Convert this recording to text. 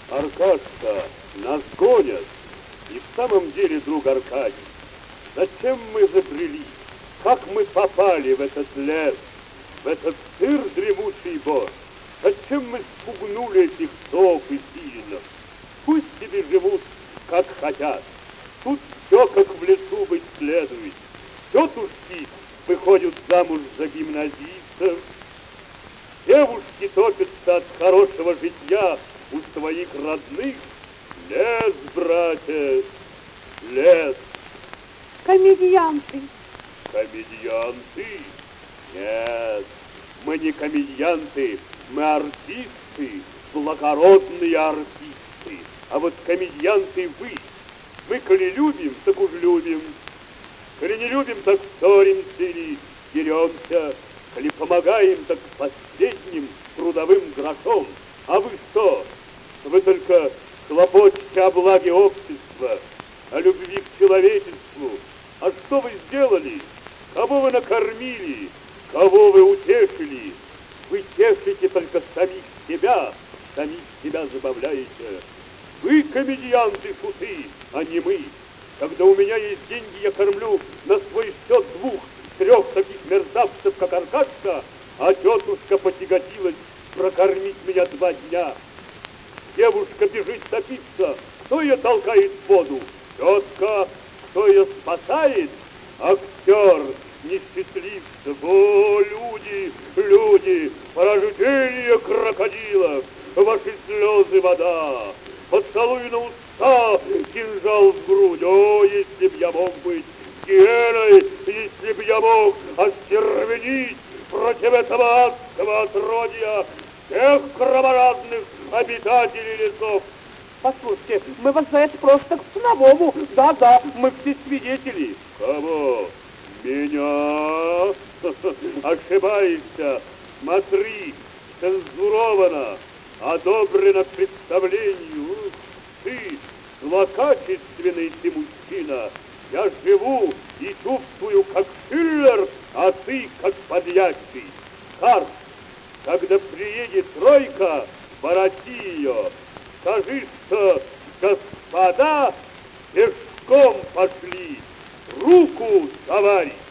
Аркашка, нас гонят. И в самом деле, друг Аркадий, зачем мы забрели? Как мы попали в этот лес, в этот сыр дремучий бор? Зачем мы спугнули этих сов и сильных? Пусть себе живут, как хотят. Тут все, как в лесу, быть следует. Тетушки выходят замуж за гимназистов. Девушки топятся от хорошего житья у своих родных. Лес, братья, лес. Комедианты. Комедианты? Нет, мы не комедианты, мы артисты, благородные артисты. А вот комедианты вы. Мы, коли любим, так уж любим. Коли не любим, так ссоримся или деремся. Коли помогаем, так последним трудовым грошом. А вы что? Вы только хлопочете о благе общества, о любви к человечеству. А что вы сделали? Кого вы накормили? Кого вы утешили? Вы тешите только самих себя забавляете. Вы комедианты, шуты, а не мы. Когда у меня есть деньги, я кормлю на свой счет 2-3 таких мерзавцев, как Аркашка, а тетушка потяготилась прокормить меня 2 дня. Девушка бежит топиться, кто ее толкает в воду? Тетка, кто ее спасает? Актер, несчастливцев. О, люди, люди, порождение крокодилов, ваши слезы вода, поцелуй на уста, кинжал в грудь. О, если б я мог быть гиеной, если б я мог остервенить против этого адского отродья всех кровожадных обитателей лесов. Послушайте, мы вас за это просто к самому. Да, мы все свидетели. Кого? Меня? Ошибаешься. Смотри, цензуровано, одобрено к представлению. Ты, злокачественный ты мужчина. Я живу и чувствую, как Шиллер, а ты, как подьячий. Карп, когда приедет тройка, вороти ее. Скажи, что господа пешком пошли. Руку, товарищ!